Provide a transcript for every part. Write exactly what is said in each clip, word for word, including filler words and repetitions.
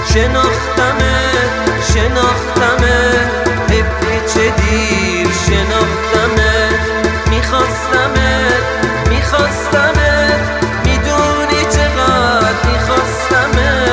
شناختمت شناختمت حیف چه دیر شناختمت میخواستمت میخواستمت میدونی چقدر میخواستمت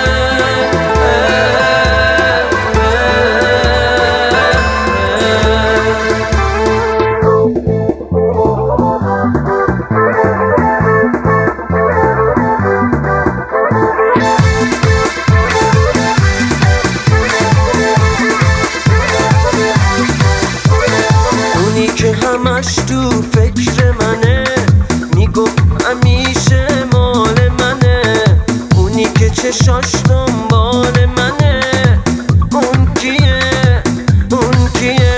که همش تو فکر منه میگفت همیشه مال منه اونی که چشاش دنبال منه اون کیه اون کیه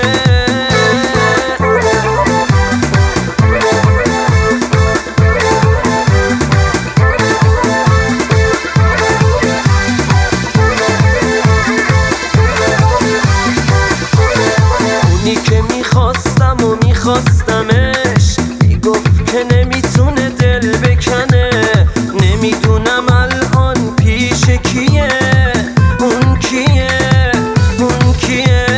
اونی که میخواستم و میخواستمش میگفت که نمیتونه دل بکنه نمیدونم الان پیش کیه اون کیه اون کیه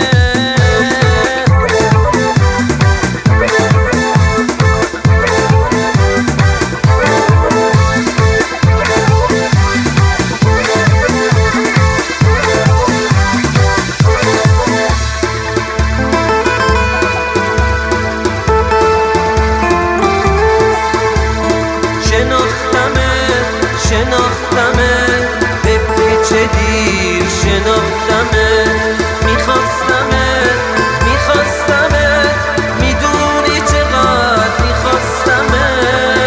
شناختمت حیف چه دیر شناختمت میخواستمت میخواستمت میدونی چقدر میخواستمت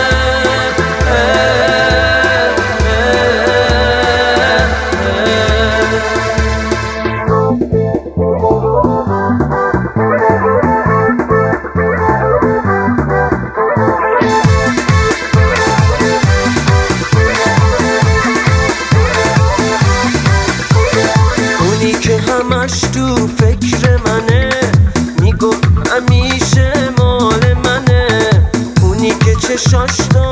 که همش تو فکر منه میگفت همیشه مال منه اونی که چشاش